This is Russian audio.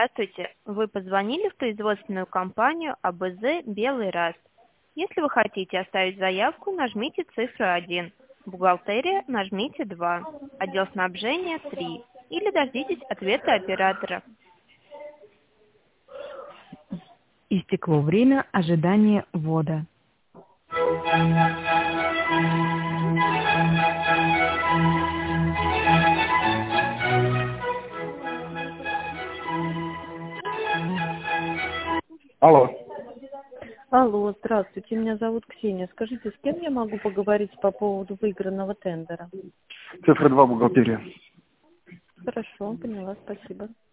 Здравствуйте. Вы позвонили в производственную компанию АБЗ «Белый Раст». Если вы хотите оставить заявку, нажмите цифру 1. Бухгалтерия нажмите 2. Отдел снабжения 3. Или дождитесь ответа оператора. Истекло время ожидания ввода. Алло. Алло, здравствуйте, меня зовут Ксения. Скажите, с кем я могу поговорить по поводу выигранного тендера? Цифра 2 бухгалтерия. Хорошо, поняла, спасибо.